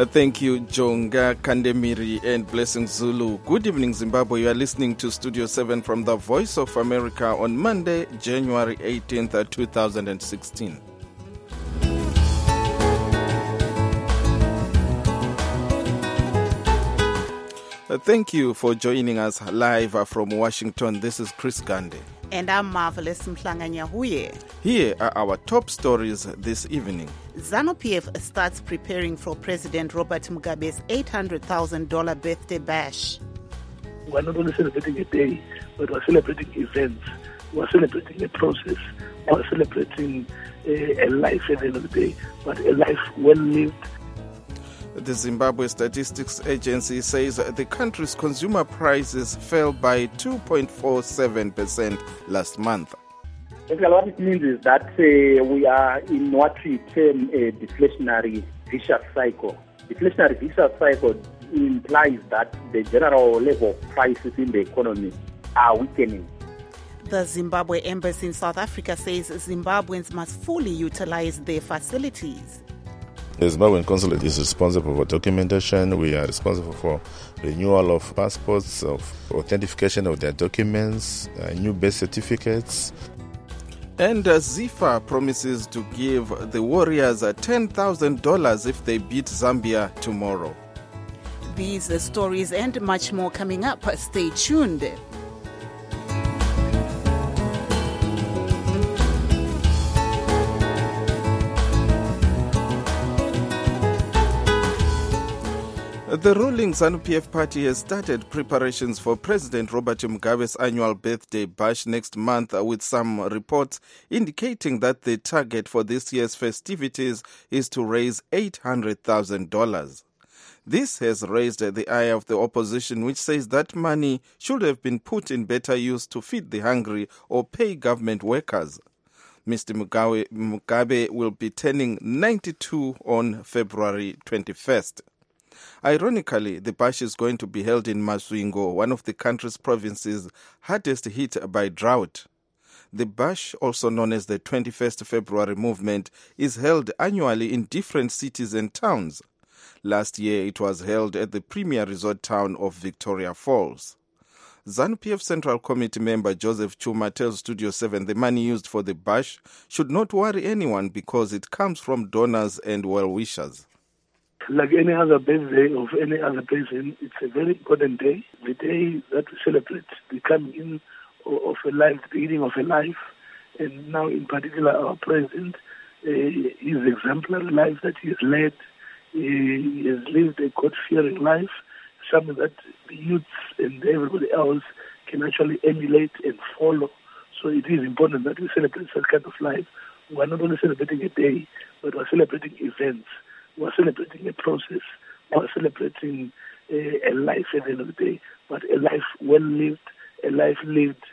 Thank you, Jonga Kandemiri and Blessing Zulu. Good evening, Zimbabwe. You are listening to Studio 7 from the Voice of America on Monday, January 18th, 2016. Thank you for joining us live from Washington. This is Chris Gande. And I'm Marvelous Mhlanga-Nyahuye. Here are our top stories this evening. ZANU-PF starts preparing for President Robert Mugabe's $800,000 birthday bash. We're not only celebrating a day, but we're celebrating events. We're celebrating a process. We're celebrating a life at the end of the day, but a life well lived. The Zimbabwe Statistics Agency says the country's consumer prices fell by 2.47% last month. What it means is that we are in what we term a deflationary vicious cycle. Deflationary vicious cycle implies that the general level of prices in the economy are weakening. The Zimbabwe Embassy in South Africa says Zimbabweans must fully utilize their facilities. The Zimbabwean consulate is responsible for documentation. We are responsible for renewal of passports, of authentication of their documents, new birth certificates. And ZIFA promises to give the Warriors $10,000 if they beat Zambia tomorrow. These stories and much more coming up. Stay tuned. The ruling ZANU-PF party has started preparations for President Robert Mugabe's annual birthday bash next month, with some reports indicating that the target for this year's festivities is to raise $800,000. This has raised the ire of the opposition, which says that money should have been put in better use to feed the hungry or pay government workers. Mr. Mugabe will be turning 92 on February 21st. Ironically, the bash is going to be held in Masvingo, one of the country's provinces hardest hit by drought. The bash, also known as the 21st February movement, is held annually in different cities and towns. Last year, it was held at the premier resort town of Victoria Falls. ZANU-PF Central Committee member Joseph Chuma tells Studio 7 the money used for the bash should not worry anyone because it comes from donors and well-wishers. Like any other birthday of any other person, it's a very important day. The day that we celebrate the coming in of a life, the beginning of a life. And now in particular our president, his exemplary life that he has led, he has lived a God-fearing life, something that the youths and everybody else can actually emulate and follow. So it is important that we celebrate such kind of life. We're not only celebrating a day, but we're celebrating events. We're celebrating a process. We're celebrating a life at the end of the day, but a life well lived, a life lived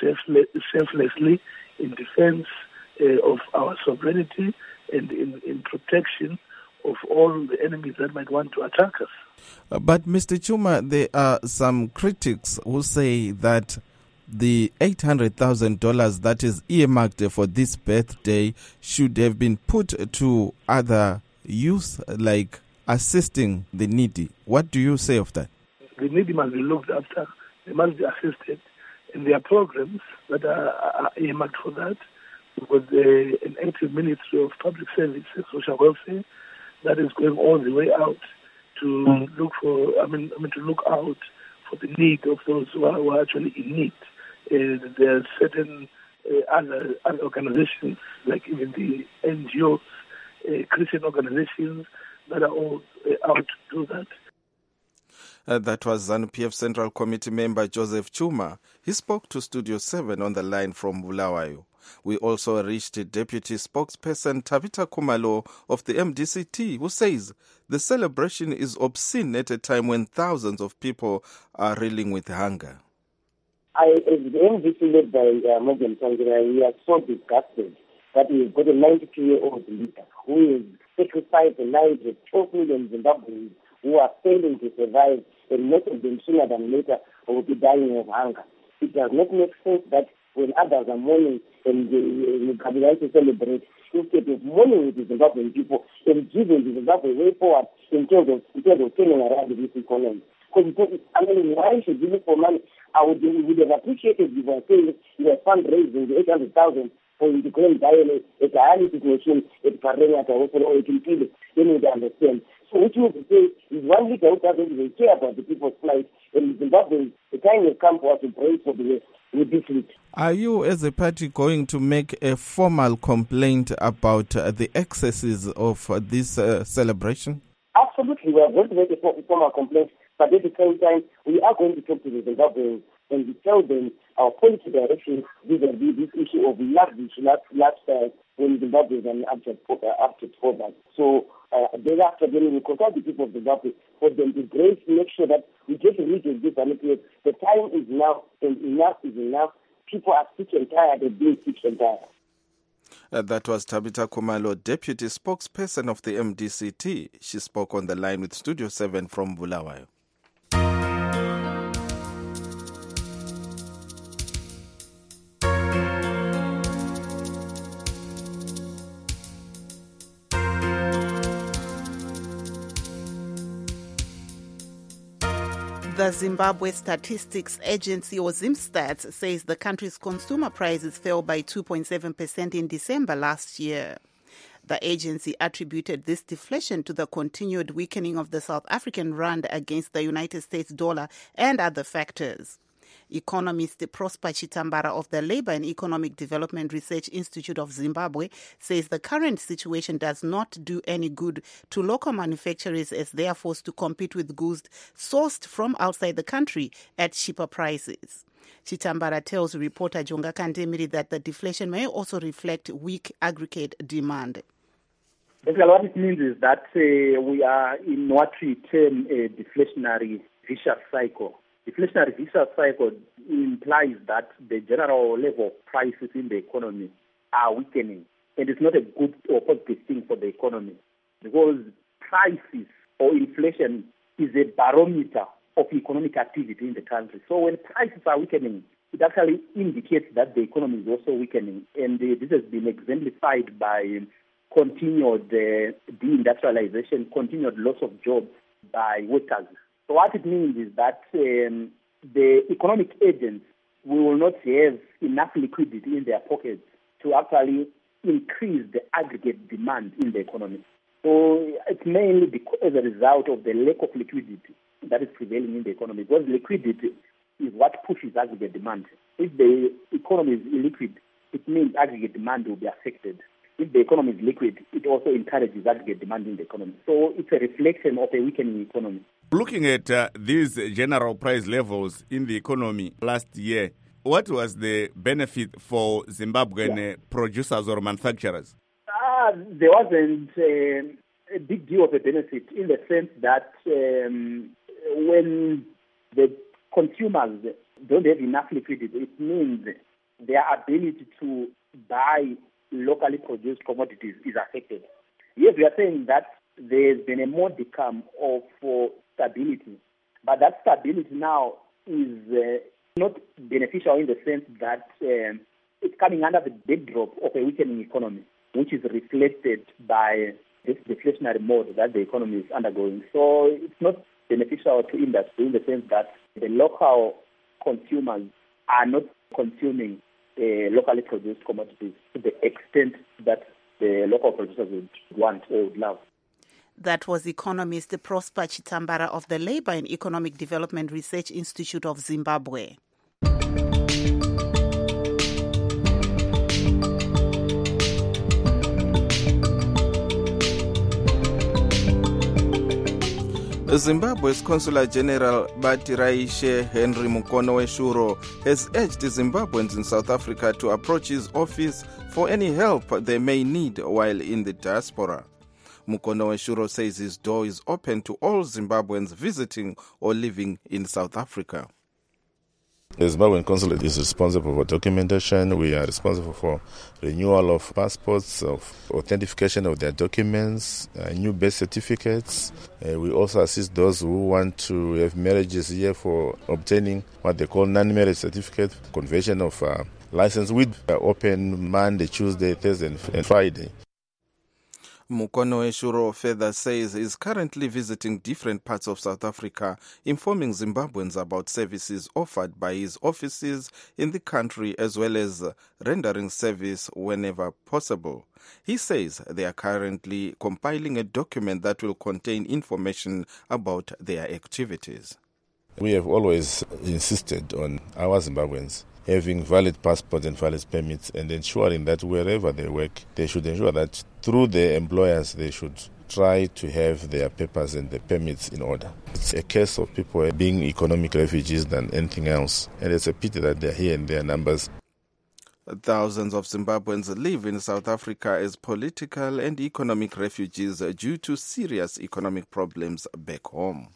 selflessly in defense of our sovereignty and in protection of all the enemies that might want to attack us. But Mr. Chuma, there are some critics who say that the $800,000 that is earmarked for this birthday should have been put to other youth, like assisting the needy. What do you say of that? The needy must be looked after. They must be assisted. And there are programs that are earmarked for that. Because an active Ministry of Public Service and Social Welfare that is going all the way out to look for, to look out for the need of those who are actually in need. There are certain other organizations, like even the NGOs, Christian organizations that are all out to do that. That was ZANU-PF Central Committee member Joseph Chuma. He spoke to Studio 7 on the line from Bulawayo. We also reached Deputy Spokesperson Tabita Kumalo of the MDCT, who says the celebration is obscene at a time when thousands of people are reeling with hunger. As the MDC led by Morgan Tsvangirai, we are so disgusted that we've got a 92-year-old leader who has sacrificed the lives of 12 million Zimbabweans who are failing to survive, and most of them sooner than later will be dying of hunger. It does not make sense that when others are mourning and we like to celebrate, instead of mourning with the Zimbabwean people and giving the Zimbabwe way forward in terms of turning around this economy. Because, why should you look for money? We would have appreciated if you were saying you were fundraising the 800,000 for you to go and buy a dialysis machine at Karengata or Ekintile, then you would understand. So what you would say is one leader who doesn't even care about the people's plight, and Zimbabwe, the time will come for us to pray for with this lead. Are you, as a party, going to make a formal complaint about the excesses of this celebration? Absolutely, we are going to make a formal complaint, but at the same time, we are going to talk to the Zimbabweans and we tell them our policy direction vis-a-vis this issue of lavish lifestyle when Zimbabwe is an abject product. So thereafter, then we consult the people of Zimbabwe for them to grace, make sure that we get rid of this manipulation. The time is now, and enough is enough. People are sick and tired of being sick and tired. That was Tabitha Khumalo, Deputy Spokesperson of the MDCT. She spoke on the line with Studio 7 from Bulawayo. The Zimbabwe Statistics Agency, or ZimStats, says the country's consumer prices fell by 2.7% in December last year. The agency attributed this deflation to the continued weakening of the South African rand against the United States dollar and other factors. Economist Prosper Chitambara of the Labour and Economic Development Research Institute of Zimbabwe says the current situation does not do any good to local manufacturers as they are forced to compete with goods sourced from outside the country at cheaper prices. Chitambara tells reporter Jonga Kandemiri that the deflation may also reflect weak aggregate demand. Basically, what it means is that we are in what we term a deflationary vicious cycle. Deflationary vicious cycle implies that the general level of prices in the economy are weakening. And it's not a good or positive thing for the economy because prices or inflation is a barometer of economic activity in the country. So when prices are weakening, it actually indicates that the economy is also weakening. And this has been exemplified by continued deindustrialization, continued loss of jobs by workers. So what it means is that the economic agents will not have enough liquidity in their pockets to actually increase the aggregate demand in the economy. So it's mainly as a result of the lack of liquidity that is prevailing in the economy, because liquidity is what pushes aggregate demand. If the economy is illiquid, it means aggregate demand will be affected. If the economy is liquid, it also encourages aggregate demand in the economy. So it's a reflection of a weakening economy. Looking at these general price levels in the economy last year, what was the benefit for Zimbabwean producers or manufacturers? There wasn't a big deal of a benefit in the sense that when the consumers don't have enough liquidity, it means their ability to buy locally produced commodities is affected. Yes, we are saying that there's been a modicum of stability, but that stability now is not beneficial in the sense that it's coming under the backdrop of a weakening economy, which is reflected by this deflationary mode that the economy is undergoing. So it's not beneficial to industry in the sense that the local consumers are not consuming locally produced commodities to the extent that the local producers would want or would love. That was economist Prosper Chitambara of the Labour and Economic Development Research Institute of Zimbabwe. Zimbabwe's Consular General Batiraishe Henry Mukonoweshuro has urged Zimbabweans in South Africa to approach his office for any help they may need while in the diaspora. Mukonoweshuro says his door is open to all Zimbabweans visiting or living in South Africa. The Zimbabwean consulate is responsible for documentation. We are responsible for renewal of passports, of authentication of their documents, new birth certificates. We also assist those who want to have marriages here for obtaining what they call non-marriage certificate, conversion of license. We are open Monday, Tuesday, Thursday and Friday. Mukono Eshuro further says he is currently visiting different parts of South Africa, informing Zimbabweans about services offered by his offices in the country as well as rendering service whenever possible. He says they are currently compiling a document that will contain information about their activities. We have always insisted on our Zimbabweans having valid passports and valid permits and ensuring that wherever they work, they should ensure that through their employers, they should try to have their papers and the permits in order. It's a case of people being economic refugees than anything else, and it's a pity that they're here in their numbers. Thousands of Zimbabweans live in South Africa as political and economic refugees due to serious economic problems back home.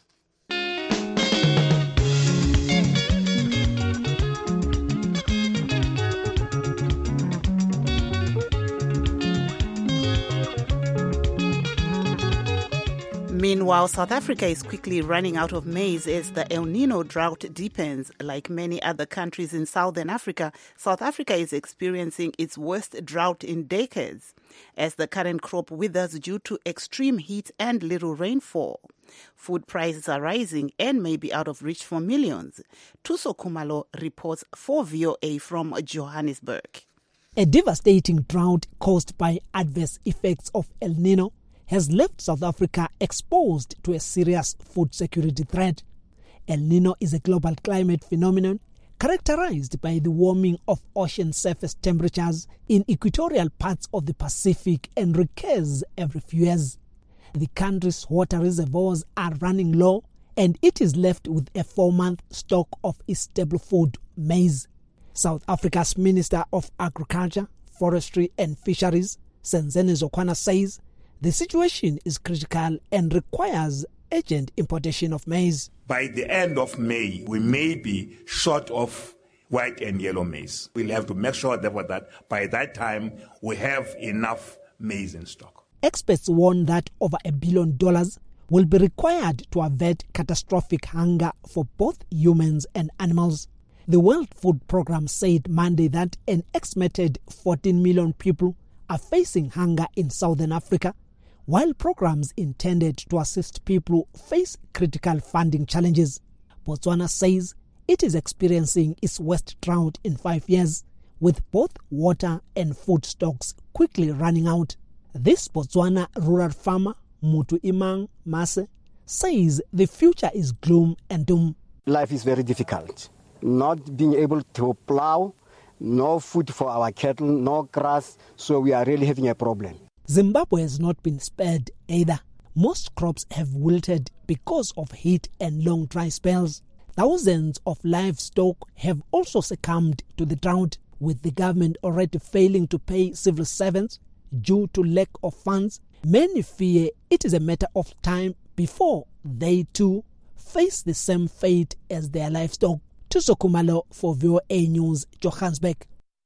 Meanwhile, South Africa is quickly running out of maize as the El Nino drought deepens. Like many other countries in Southern Africa, South Africa is experiencing its worst drought in decades as the current crop withers due to extreme heat and little rainfall. Food prices are rising and may be out of reach for millions. Thuso Khumalo reports for VOA from Johannesburg. A devastating drought caused by adverse effects of El Nino has left South Africa exposed to a serious food security threat. El Nino is a global climate phenomenon characterized by the warming of ocean surface temperatures in equatorial parts of the Pacific and recurs every few years. The country's water reservoirs are running low and it is left with a 4-month stock of its staple food, maize. South Africa's Minister of Agriculture, Forestry and Fisheries, Senzeni Zokwana, says the situation is critical and requires urgent importation of maize. By the end of May, we may be short of white and yellow maize. We'll have to make sure therefore that by that time we have enough maize in stock. Experts warn that over $1 billion will be required to avert catastrophic hunger for both humans and animals. The World Food Programme said Monday that an estimated 14 million people are facing hunger in Southern Africa, while programs intended to assist people face critical funding challenges. Botswana says it is experiencing its worst drought in 5 years, with both water and food stocks quickly running out. This Botswana rural farmer, Mutu Imang Mase, says the future is gloom and doom. Life is very difficult. Not being able to plow, no food for our cattle, no grass, so we are really having a problem. Zimbabwe has not been spared either. Most crops have wilted because of heat and long dry spells. Thousands of livestock have also succumbed to the drought, with the government already failing to pay civil servants due to lack of funds. Many fear it is a matter of time before they too face the same fate as their livestock. Thuso Khumalo for VOA News, Johannesburg.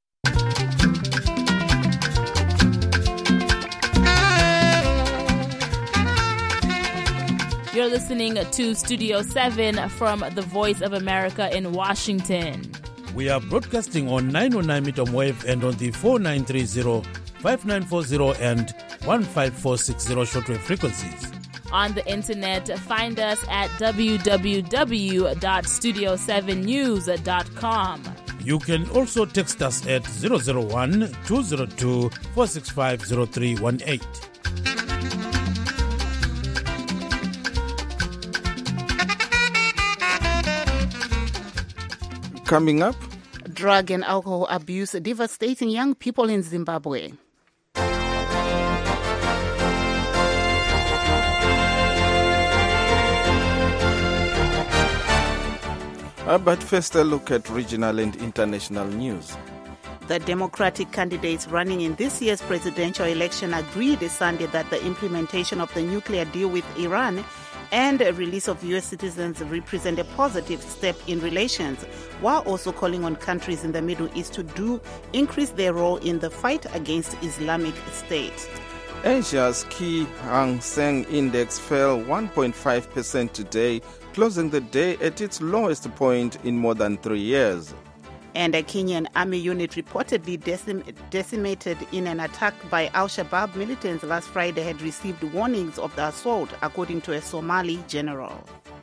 You're listening to Studio 7 from the Voice of America in Washington. We are broadcasting on 909 medium wave and on the 4930, 5940 and 15460 shortwave frequencies. On the internet, find us at www.studio7news.com. You can also text us at 001-202-465-0318. Coming up, drug and alcohol abuse devastating young people in Zimbabwe. But first, a look at regional and international news. The Democratic candidates running in this year's presidential election agreed Sunday that the implementation of the nuclear deal with Iran and a release of U.S. citizens represent a positive step in relations, while also calling on countries in the Middle East to increase their role in the fight against Islamic State. Asia's key Hang Seng index fell 1.5% today, closing the day at its lowest point in more than 3 years. And a Kenyan army unit reportedly decimated in an attack by Al-Shabaab militants last Friday had received warnings of the assault, according to a Somali general.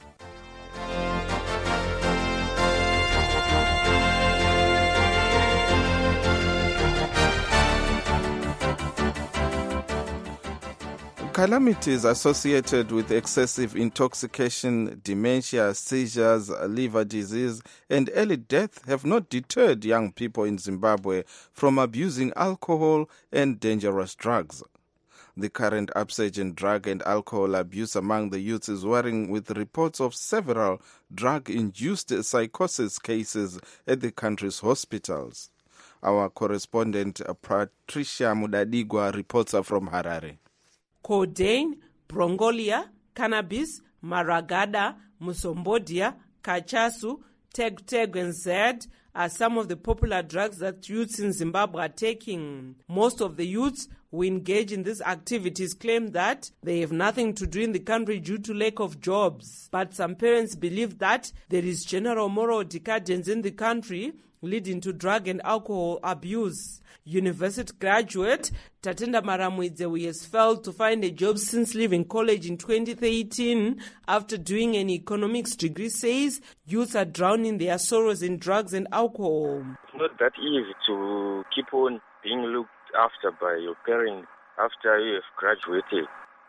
Calamities associated with excessive intoxication, dementia, seizures, liver disease, and early death have not deterred young people in Zimbabwe from abusing alcohol and dangerous drugs. The current upsurge in drug and alcohol abuse among the youth is worrying, with reports of several drug-induced psychosis cases at the country's hospitals. Our correspondent Patricia Mudadigwa reports from Harare. Codeine, brongolia, cannabis, maragada, musombodia, kachasu, teg and zed are some of the popular drugs that youths in Zimbabwe are taking. Most of the youths who engage in these activities claim that they have nothing to do in the country due to lack of jobs. But some parents believe that there is general moral decadence in the country, leading to drug and alcohol abuse. University graduate Tatenda Maramwidze, who has failed to find a job since leaving college in 2018 after doing an economics degree, says youth are drowning their sorrows in drugs and alcohol. It's not that easy to keep on being looked after by your parents after you have graduated.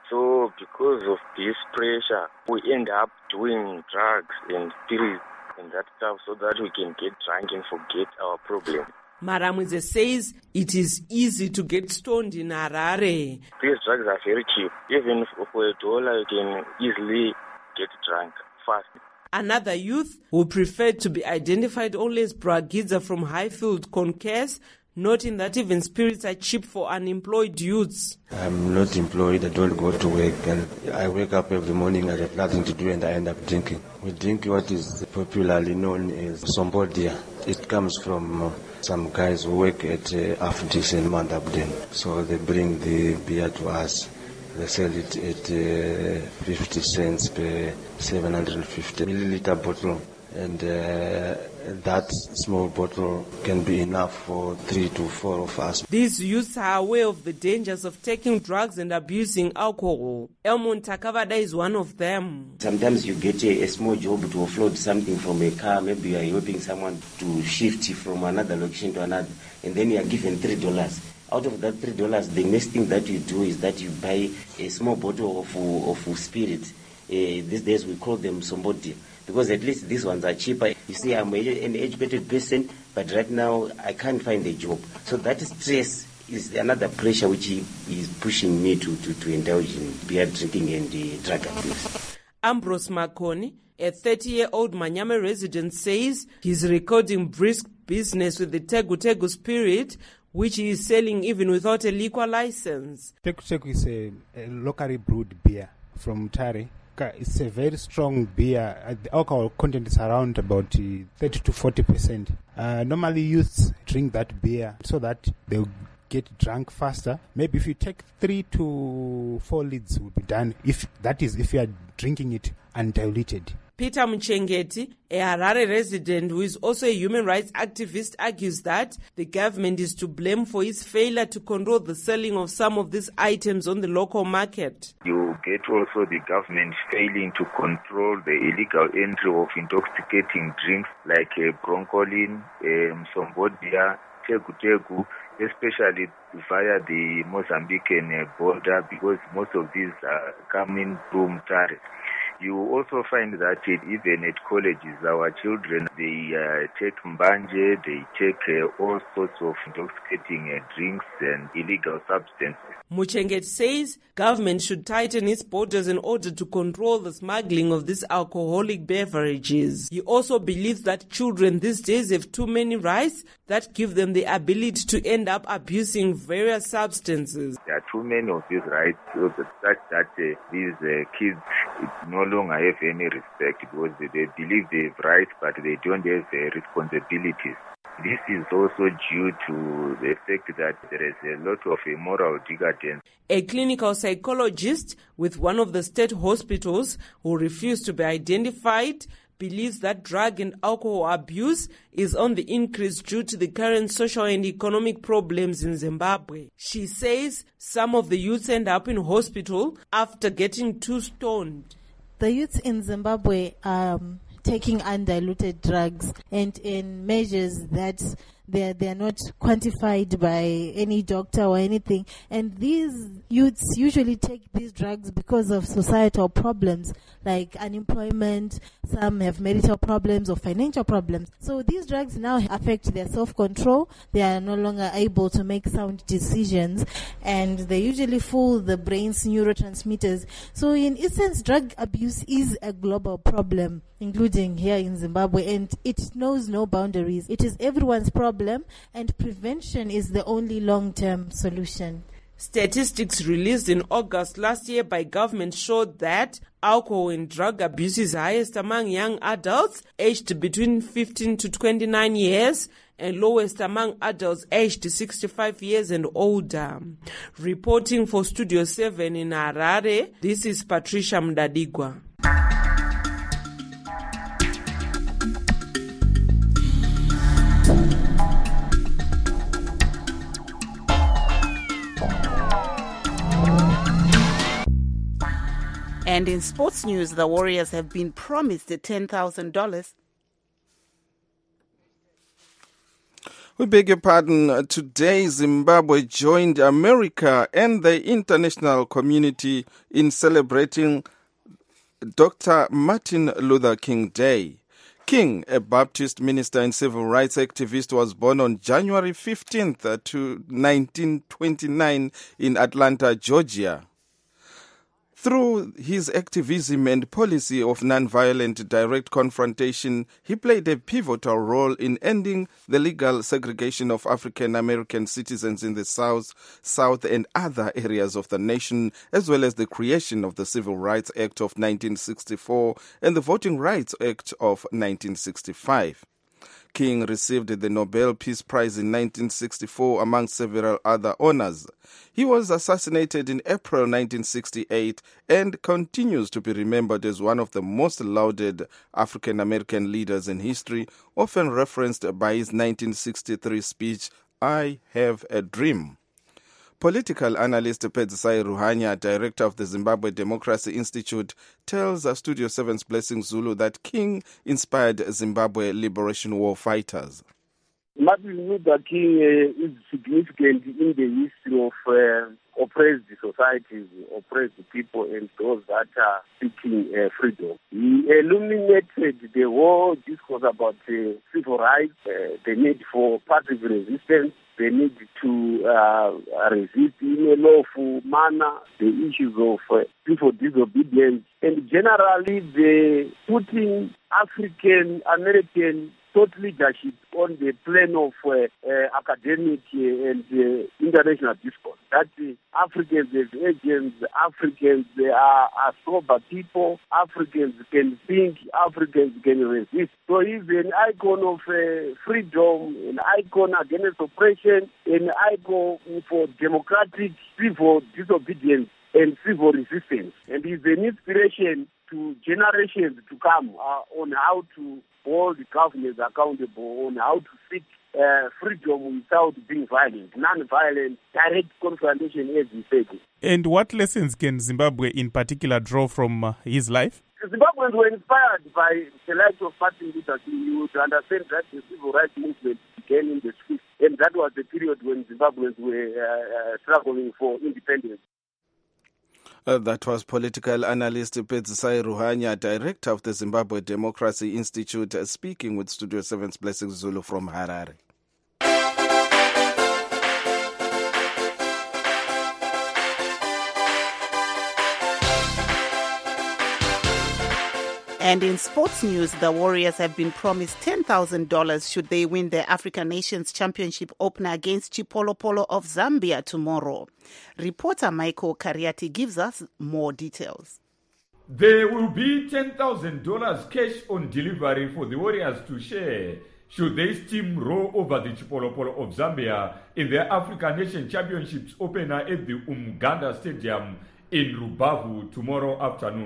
So because of this pressure, we end up doing drugs and spirits and that stuff so that we can get drunk and forget our problem. Maramwidze says it is easy to get stoned in Harare. These drugs are very cheap. Even for $1, you can easily get drunk fast. Another youth who preferred to be identified only as Bragidza from Highfield concurs, noting that even spirits are cheap for unemployed youths. I'm not employed, I don't go to work, and I wake up every morning, I have nothing to do, and I end up drinking. We drink what is popularly known as sombodia. It comes from some guys who work at Afdis and Mandabden. So they bring the beer to us. They sell it at 50 cents per 750 milliliter bottle. And that small bottle can be enough for 3 to 4 of us. These youths are aware of the dangers of taking drugs and abusing alcohol. Elmon Takavada is one of them. Sometimes you get a small job to offload something from a car. Maybe you are helping someone to shift from another location to another, and then you are given $3. Out of that $3, the next thing that you do is that you buy a small bottle of spirit. These days we call them somebody, because at least these ones are cheaper. You see, I'm an educated person, but right now I can't find a job. So that stress is another pressure which is pushing me to indulge in beer drinking and drug abuse. Ambrose Makoni, a 30-year-old Manyame resident, says he's recording brisk business with the Tegu Tegu spirit, which he is selling even without a liquor license. Tegu Tegu is a locally brewed beer from Tare. It's a very strong beer. The alcohol content is around about 30 to 40%. Normally youths drink that beer so that they'll get drunk faster. Maybe if you take 3 to 4 lids will be done. If you are drinking it undiluted. Peter Mchengeti, a Harare resident who is also a human rights activist, argues that the government is to blame for its failure to control the selling of some of these items on the local market. You get also the government failing to control the illegal entry of intoxicating drinks like broncolin, sombodia, tegu tegu, especially via the Mozambican border, because most of these are coming from Tare. You also find that even at colleges, our children, they take mbanje, they take all sorts of intoxicating drinks and illegal substances. Muchenget says government should tighten its borders in order to control the smuggling of these alcoholic beverages. He also believes that children these days have too many rights that give them the ability to end up abusing various substances. There are too many of these rights, so that these kids no longer have any respect, because they believe they have rights, but they don't have responsibilities. This is also due to the fact that there is a lot of moral decadence. A clinical psychologist with one of the state hospitals who refused to be identified believes that drug and alcohol abuse is on the increase due to the current social and economic problems in Zimbabwe. She says some of the youths end up in hospital after getting too stoned. The youths in Zimbabwe are taking undiluted drugs and in measures that they're not quantified by any doctor or anything. And these youths usually take these drugs because of societal problems like unemployment. Some have marital problems or financial problems. So these drugs now affect their self-control. They are no longer able to make sound decisions, and they usually fool the brain's neurotransmitters. So in essence, drug abuse is a global problem, including here in Zimbabwe, and it knows no boundaries. It is everyone's problem, and prevention is the only long-term solution. Statistics released in August last year by government showed that alcohol and drug abuse is highest among young adults aged between 15 to 29 years and lowest among adults aged 65 years and older. Reporting for Studio 7 in Harare, this is Patricia Mdadigwa. And in sports news, the Warriors have been promised $10,000. We beg your pardon. Today, Zimbabwe joined America and the international community in celebrating Dr. Martin Luther King Day. King, a Baptist minister and civil rights activist, was born on January 15th to 1929 in Atlanta, Georgia. Through his activism and policy of nonviolent direct confrontation, he played a pivotal role in ending the legal segregation of African American citizens in the South, and other areas of the nation, as well as the creation of the Civil Rights Act of 1964 and the Voting Rights Act of 1965. King received the Nobel Peace Prize in 1964 among several other honors. He was assassinated in April 1968 and continues to be remembered as one of the most lauded African American leaders in history, often referenced by his 1963 speech, "I Have a Dream." Political analyst Pedzisai Ruhanya, director of the Zimbabwe Democracy Institute, tells Studio 7's Blessing Zulu that King inspired Zimbabwe Liberation War fighters. Martin Luther King is significant in the history of oppressed societies, oppressed people, and those that are seeking freedom. He illuminated the whole discourse about civil rights, the need for passive resistance, the need to resist in a lawful manner, the issues of civil disobedience, and generally the putting African American thought leadership on the plane of academic and international discourse. That Africans as agents, Africans are sober people, Africans can think, Africans can resist. So he's an icon of freedom, an icon against oppression, an icon for democratic civil disobedience and civil resistance. And he's an inspiration to generations to come on how to hold governments accountable, on how to seek freedom without being violent, non-violent, direct confrontation, as we said. And what lessons can Zimbabwe in particular draw from his life? Zimbabweans were inspired by the life of Martin Luther King. You would understand that the civil rights movement began in the streets, and that was the period when Zimbabweans were struggling for independence. That was political analyst Pedzisai Ruhanya, director of the Zimbabwe Democracy Institute, speaking with Studio 7's Blessing Zulu from Harare. And in sports news, the Warriors have been promised $10,000 should they win the African Nations Championship opener against Chipolopolo of Zambia tomorrow. Reporter Michael Kariati gives us more details. There will be $10,000 cash on delivery for the Warriors to share should they steamroll over the Chipolopolo of Zambia in the African Nation Championships opener at the Umganda Stadium in Rubavu tomorrow afternoon.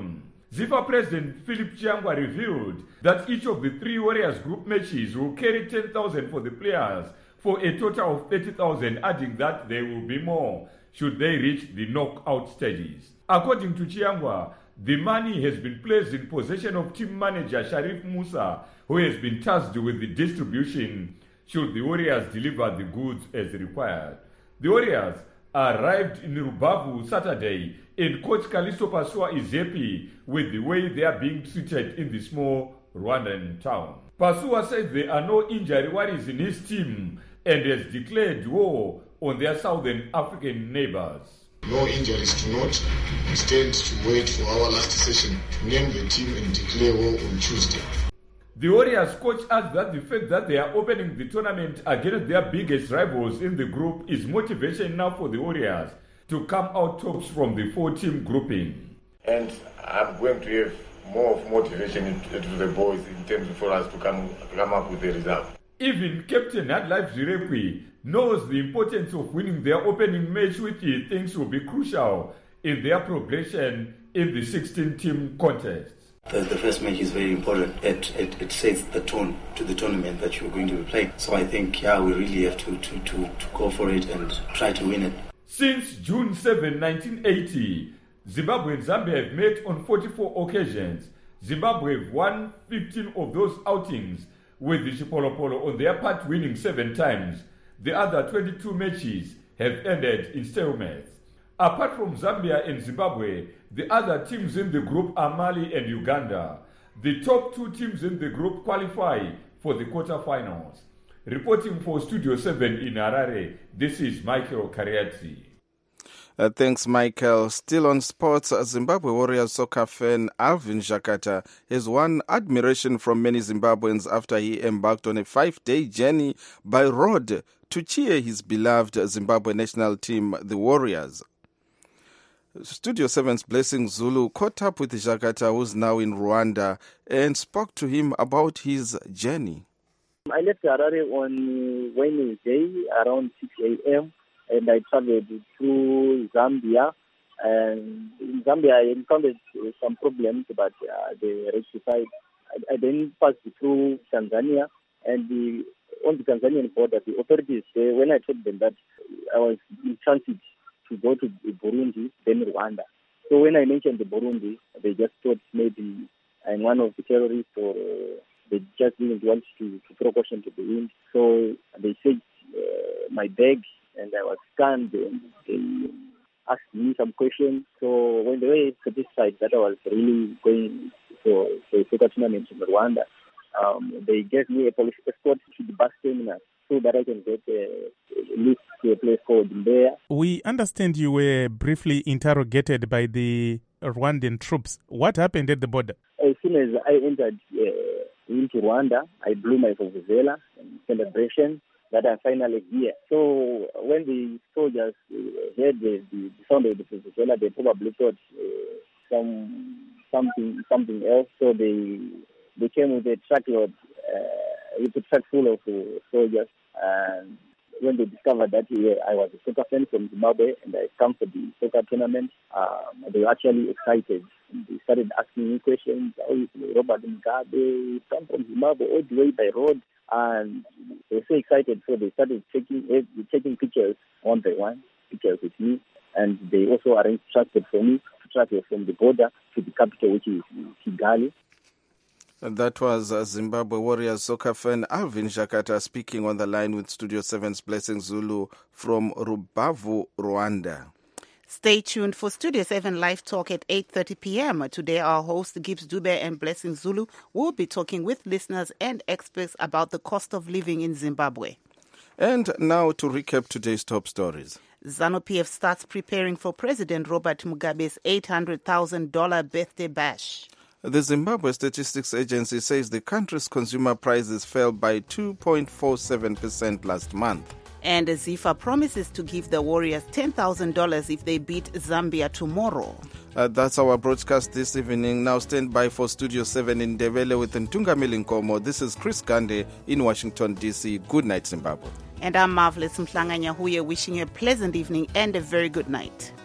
ZIFA President Philip Chiangwa revealed that each of the 3 Warriors group matches will carry 10,000 for the players for a total of 30,000, adding that there will be more should they reach the knockout stages. According to Chiangwa, the money has been placed in possession of team manager Sharif Musa, who has been tasked with the distribution should the Warriors deliver the goods as required. The Warriors arrived in Rubavu Saturday, and coach Kalisto Pasua is happy with the way they are being treated in the small Rwandan town. Pasua said there are no injury worries in his team and has declared war on their Southern African neighbors. No injuries to note. We stand to wait for our last session to name the team and declare war on Tuesday. The Warriors coach adds that the fact that they are opening the tournament against their biggest rivals in the group is motivation enough for the Warriors to come out tops from the 4-team grouping. And I'm going to have more of motivation to the boys in terms for us to come up with the result. Even Captain Adlife Zirekwi knows the importance of winning their opening match, which he thinks will be crucial in their progression in the 16-team contest. The first match is very important. It sets the tone to the tournament that you're going to be playing. So I think, we really have to go for it and try to win it. Since June 7, 1980, Zimbabwe and Zambia have met on 44 occasions. Zimbabwe have won 15 of those outings, with the Chipolopolo on their part winning 7 times. The other 22 matches have ended in stalemates. Apart from Zambia and Zimbabwe, the other teams in the group are Mali and Uganda. The top 2 teams in the group qualify for the quarterfinals. Reporting for Studio 7 in Harare, this is Michael Kariati. Thanks, Michael. Still on sports, Zimbabwe Warriors soccer fan Alvin Jakata has won admiration from many Zimbabweans after he embarked on a 5-day journey by road to cheer his beloved Zimbabwe national team, the Warriors. Studio 7's Blessing Zulu caught up with Jakata, who's now in Rwanda, and spoke to him about his journey. I left Harare on Wednesday around 6 a.m. and I traveled through Zambia. And in Zambia, I encountered some problems, but they rectified. I then passed through Tanzania, and on the Tanzanian border, the authorities, when I told them that I was in transit to go to Burundi, then Rwanda. So when I mentioned the Burundi, they just thought maybe I'm one of the terrorists, or they just didn't want to throw caution to the wind. So they said my bag, and I was scanned, and they asked me some questions. So when they were satisfied that I was really going for a soccer tournament in Rwanda, they gave me a police escort to the bus terminal so that I can get a lift to a place called Mbeya. We understand you were briefly interrogated by the Rwandan troops. What happened at the border? As soon as I entered into Rwanda, I blew my vuvuzela in celebration that I'm finally here. So when the soldiers heard the sound of the vuvuzela, they probably thought something else. So they came with a truckload, with a truck full of soldiers. And when they discovered that I was a soccer fan from Zimbabwe and I come for the soccer tournament, they were actually excited. They started asking me questions. How is Robert Mugabe? He come from Zimbabwe all the way by road. And they were so excited, so they started taking pictures one by one, pictures with me. And they also arranged transport for me to travel from the border to the capital, which is Kigali. That was Zimbabwe Warriors soccer fan Alvin Jakata speaking on the line with Studio 7's Blessing Zulu from Rubavu, Rwanda. Stay tuned for Studio 7 Live Talk at 8:30 p.m. Today, our host, Gibbs Dube and Blessing Zulu, will be talking with listeners and experts about the cost of living in Zimbabwe. And now to recap today's top stories. ZANU-PF starts preparing for President Robert Mugabe's $800,000 birthday bash. The Zimbabwe Statistics Agency says the country's consumer prices fell by 2.47% last month. And ZIFA promises to give the Warriors $10,000 if they beat Zambia tomorrow. That's our broadcast this evening. Now stand by for Studio 7 in Ndebele with Ntungamili Nkomo. This is Chris Gande in Washington, D.C. Good night, Zimbabwe. And I'm Marvelous Mhlanga Nyahuye wishing you a pleasant evening and a very good night.